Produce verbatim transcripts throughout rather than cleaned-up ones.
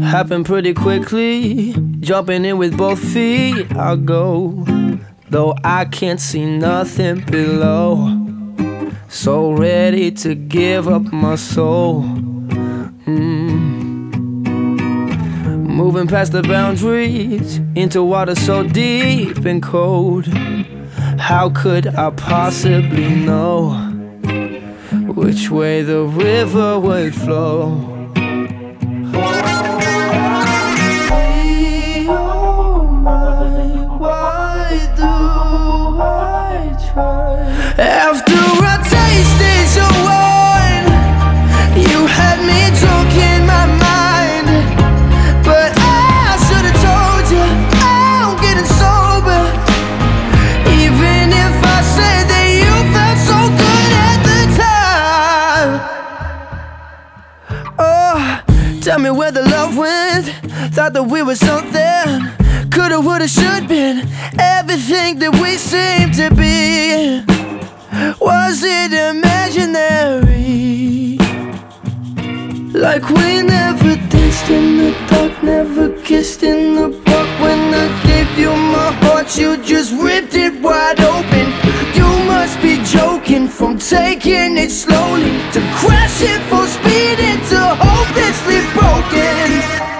happened pretty quickly. Jumping in with both feet, I'll go, though I can't see nothing below. So ready to give up my soul. mm. Moving past the boundaries into water so deep and cold. How could I possibly know which way the river would flow? After I tasted your wine, you had me drunk in my mind. But I should've told you I'm getting sober. Even if I said that you felt so good at the time. Oh, tell me where the love went. Thought that we were something. Coulda, woulda, should been everything that we seemed to be. Was it imaginary? Like we never danced in the dark, never kissed in the park. When I gave you my heart, you just ripped it wide open. You must be joking, from taking it slowly to crashing full speed into hopelessly broken.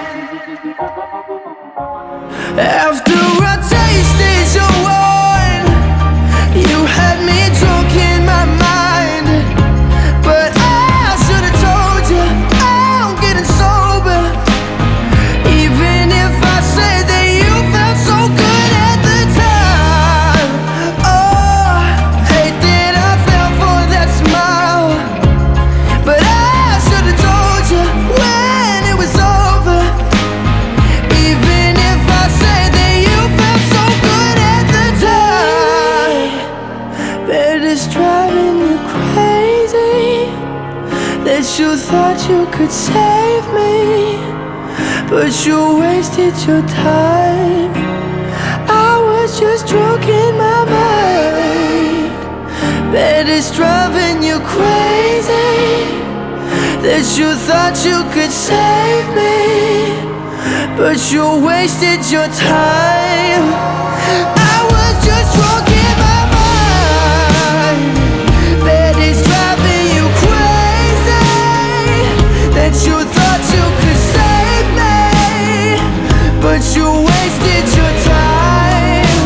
After I tasted your wine, you had me drunk in my mind. But I should've told you I'm getting sober. Even if I said that you felt so good at the time. Oh, hate that I fell for that smile. But I should've told you when it was over. Even if I said that you felt so good at the time. Bet it's driving you crazy that you thought you could save me, but you wasted your time. I was just drunk in my mind. Bet it's driving you crazy that you thought you could save me, but you wasted your time. I was just drunk in my mind. Bet it's driving you crazy that you thought you could save me, but you wasted your time.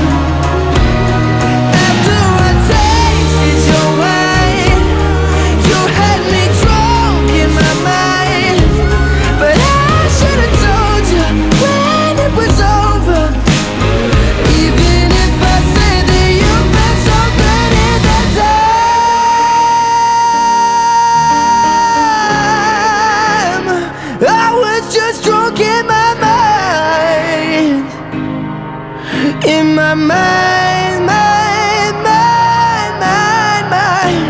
After I tasted your wine, you had me drunk in my mind. But I should've told you when it was over. Even if I said that you felt so good at that time. I was just drunk in my mind. In my mind, mind, mind, mind, mind.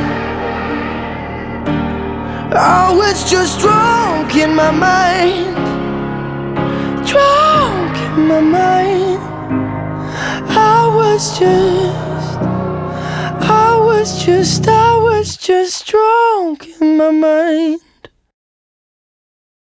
I was just drunk in my mind. Drunk in my mind. I was just, I was just, I was just drunk in my mind.